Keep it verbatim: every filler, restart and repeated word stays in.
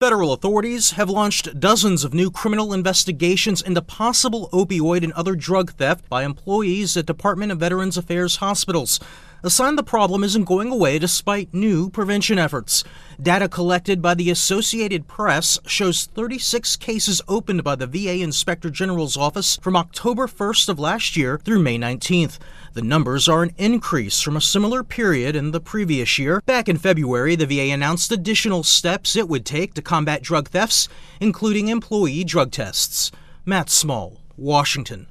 Federal authorities have launched dozens of new criminal investigations into possible opioid and other drug theft by employees at Department of Veterans Affairs hospitals. A sign the problem isn't going away despite new prevention efforts. Data collected by the Associated Press shows thirty-six cases opened by the V A Inspector General's office from October first of last year through May nineteenth. The numbers are an increase from a similar period in the previous year. Back in February, the V A announced additional steps it would take to combat drug thefts, including employee drug tests. Matt Small, Washington.